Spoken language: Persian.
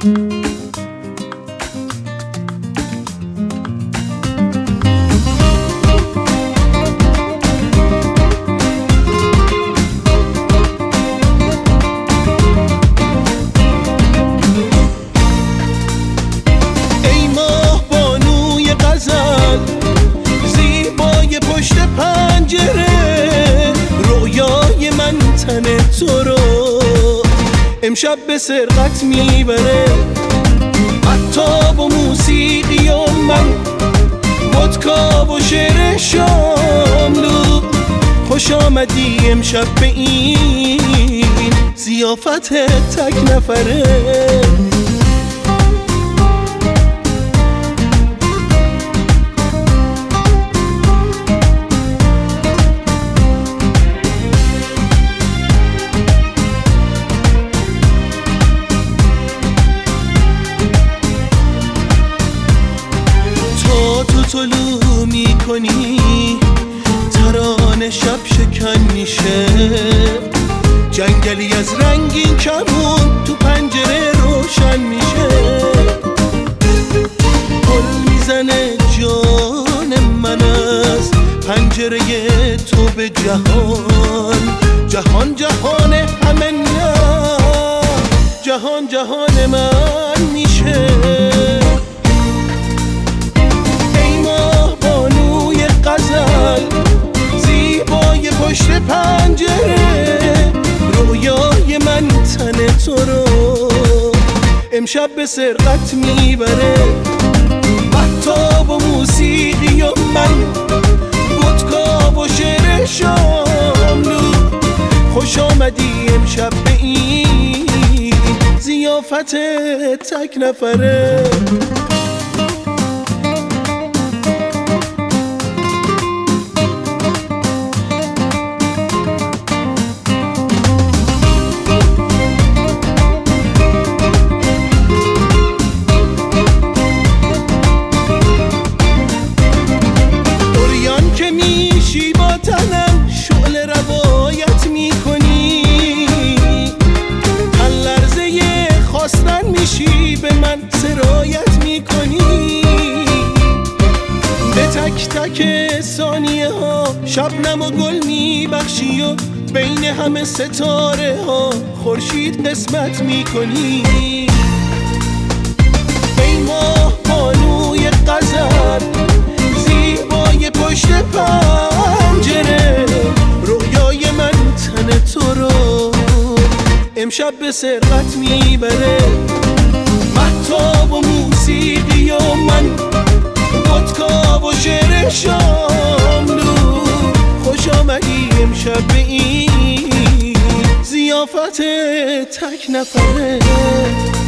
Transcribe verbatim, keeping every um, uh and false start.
تو رو امشب به سرقت میبره، حتی با موسیقی و من، ودکا و شعر شاملو. خوش آمدی امشب به این ضیافت تک نفره. طلوع میکنی ترانه شب شکن میشه، جنگلی از رنگین کمون تو پنجره روشن میشه. گل میزنه جان من از پنجره تو به جهان، جهان جهان همه نه، جهان جهان من میشه. زیبای پشت پنجره، رویای من تن تو رو امشب به سرقت میبره، حتی با موسیقی و من، ودکا و شعر شاملو. خوش آمدی امشب به این ضیافت تک نفره. شعله روایت میکنی، هر لحظه خواستن میشی به من سرایت میکنی. به تک تک ثانیه ها شبنم و گل میبخشی و بین همه ستاره ها خورشید قسمت میکنی. ای ماه بانوی غزل، زیبای پشت پنجره، رویای من تن تو رو امشب به سرقت میبره، مهتاب و موسیقی و من، ودکا و شعر شاملو. خوش آمدی امشب به این ضیافت تک نفره.